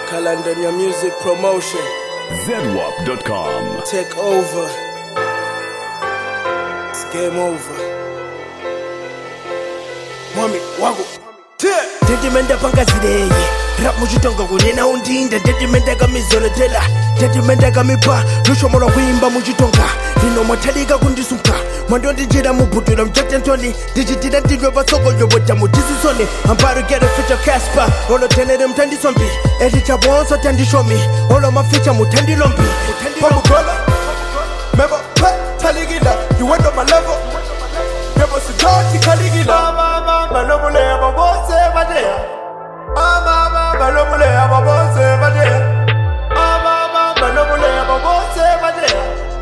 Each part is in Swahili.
Calandania Music Promotion. ZWAP.com. Take over. It's game over. Mommy, wago. Dedimenda pangazideye. Rap mujitonga kunena undinda. Dedimenda kamizolo tela. Dedimenda kamipa. Lusho mora wimba mujitonga. Nino mataliga kundisumka. Mando dijira mubutula mjete ntoni. Dijitida ndivyo basoko yobota mutisi soni. Amparo get a feature Casper. Olo tenere mtandi sombi. Edita bonso tandi shomi. Olo maficha mutandi lombi. Pamukola. Mebo taligila. You went on my level. Mebo sijoti kaligila. Malomule ya mabose madea. Malomule ya mabose madea. Malomule ya mabose madea.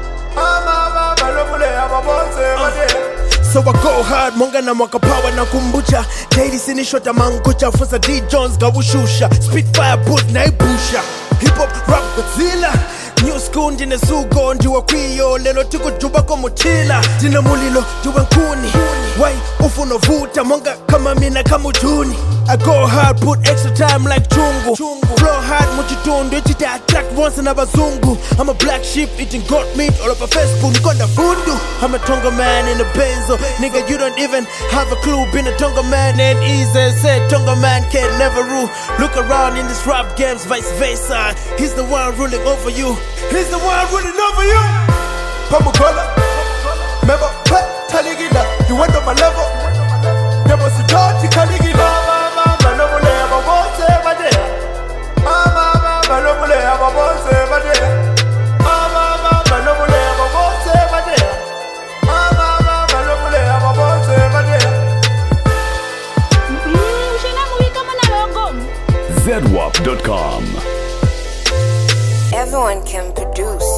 So I go hard, monga na mwaka power na kumbucha. Daily sinishota mangucha. Fusa D Jones gawushusha. Spitfire boot na ibusha. Hip hop rap Godzilla. New school ndine sugo ndiwa kwiyo. Lelo tiku juba komuchila. Dina mulilo diwa nkuni. Wai ufuno vuta monga kama mina kamujuni. I go hard, put extra time like chungu. Flow hard, muchitundu, ichita attack once in a bazungu. I'm a black sheep eating goat meat all over Facebook. Nikonda fundu. I'm a Tonga man in a benzo. Nigga, you don't even have a clue. Been a Tonga man ain't easy. Said Tonga man can't never rule. Look around in this rap games, vice versa. He's the one ruling over you. He's the one ruling over you. Pamukola, Mebo taligila. You went on my level. Mebo sijoti kaligila. ZWAP.com. Everyone can produce.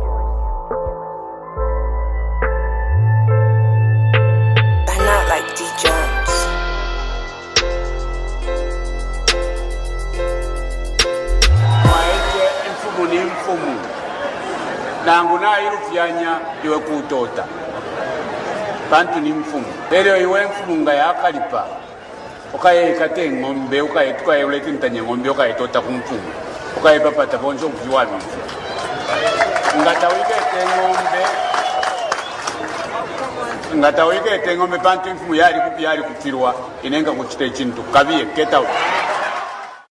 But not like D Jones. Mfumu ni mfumu. Nangu na irufyanya iwe kutota. Bantu ni mfumu. Lero iwe mfumu nga yakalipa. Okaye kate ngombe, okaye tukaye uleti ntanye ngombe, okaye tota kumfumu. Okaye papata bonzo kujiwa mifu. Ngata wike ngombe bantu mfumu yali kupirwa inenga kuchite chintu kabiye get out.